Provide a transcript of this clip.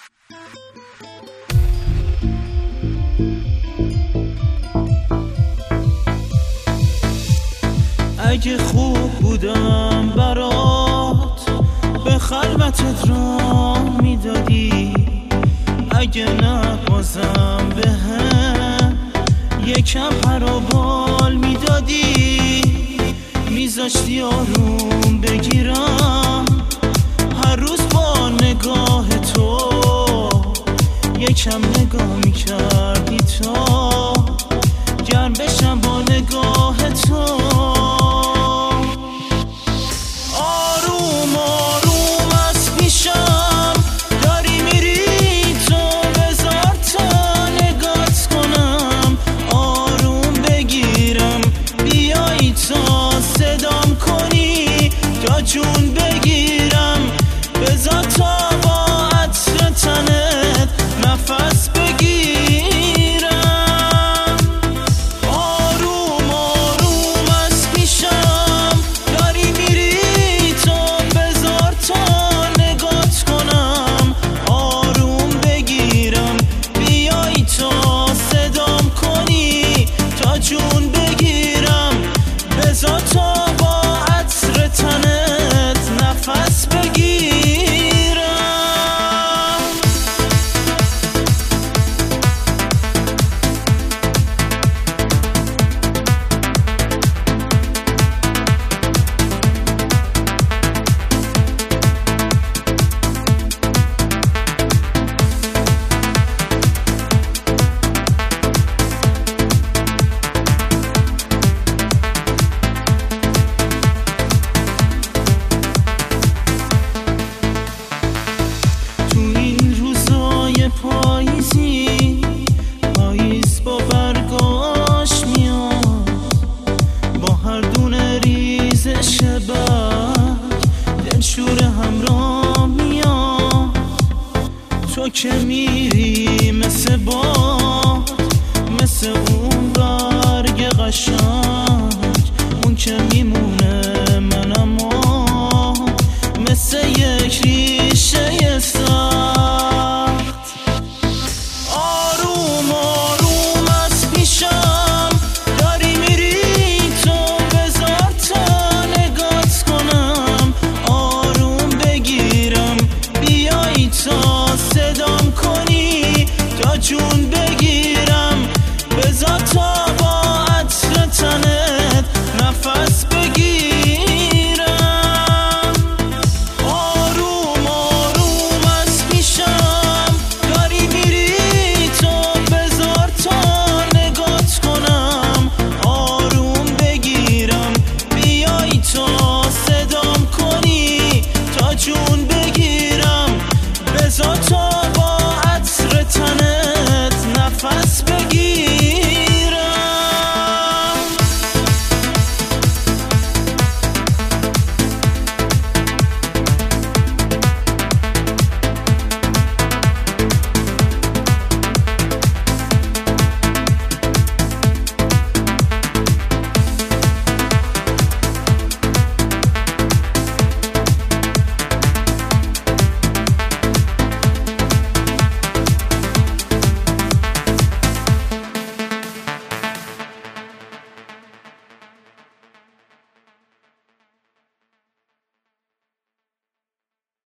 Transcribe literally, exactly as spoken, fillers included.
اگه خوب بودم برات به خلوتت را میدادی، اگه نه بازم به هم یکم پرابال میدادی، میذاشتی آروم بگیرم هر روز با نگاه تو، یکم نگاه میکردی تا گرم بشم با نگاه تو. جون بگیرم بذار تا با عطر تنت نفس بگیرم، آروم آروم از پیشم داری میری تو، بذار تا نگات کنم آروم بگیرم، بیای تا صدام کنی تا جون بگیرم، بذار تا با عطر تنت نفس بگیرم. پاییزی پاییز با برگاش میاد، با هر دونه ریزش برگ دلشور همراه میاد، تو که میری مثل باد، مثل اون برگ قشنگ، اون که میمونه من اما مثل یک ریشه سر. جون